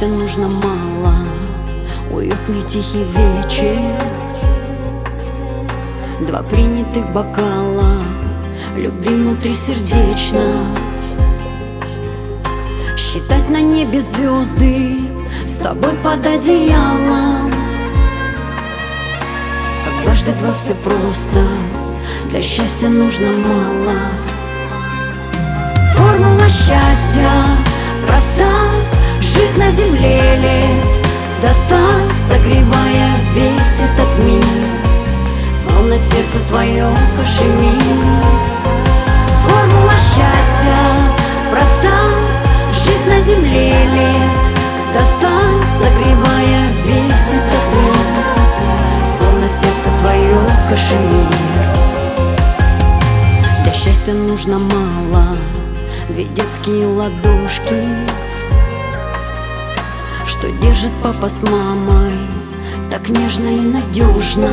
счастья нужно мало, уютный тихий вечер, два принятых бокала любви внутри сердечно, считать на небе звезды с тобой под одеялом. Как дважды два все просто, для счастья нужно мало. Формула счастья проста: жить на земле лет до 100, согревая весь этот мир, словно сердце твое кашемир. Формула счастья проста: жить на земле лет до 100, согревая весь этот мир, словно сердце твое кашемир. Для счастья нужно мало, две детские ладошки, что держит папа с мамой так нежно и надежно.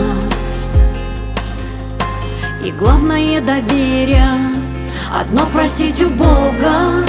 И главное доверие, одно просить у Бога,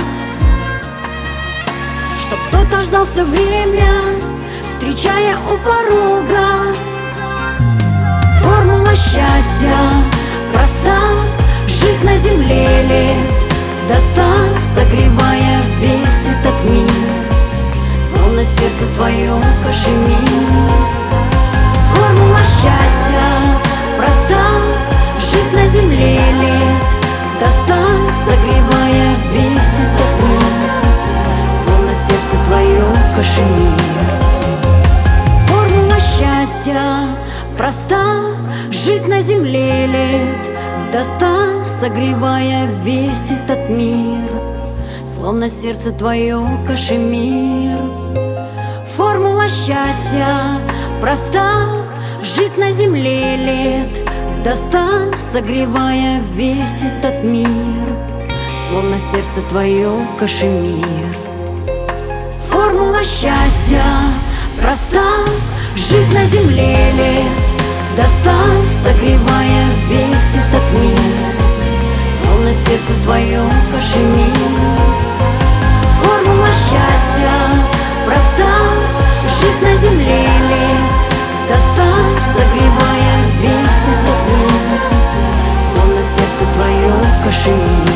чтоб кто-то ждал все время, встречая у порога. Формула счастья проста: жить на земле лет до 100, согревая весь этот мир, словно сердце твое кашемир. Формула счастья проста: жить на земле лет до 100, согревая весь этот мир, словно сердце твое кашемир. Формула счастья проста: жить на земле лет до 100, согревая весь этот мир, словно сердце твое кашемир. Формула счастья проста: жить на земле лет до 100, согревая весь этот мир, словно сердце твое кашемир. Формула счастья проста: жить на земле лет до 100, согревая весь этот мир, словно сердце твое кашемир. Формула счастья проста: жить на земле лет до 100, согревая весь этот мир, словно сердце твое кашемир.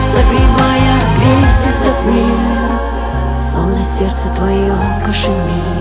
Согревая весь этот мир, словно сердце твое кашемир.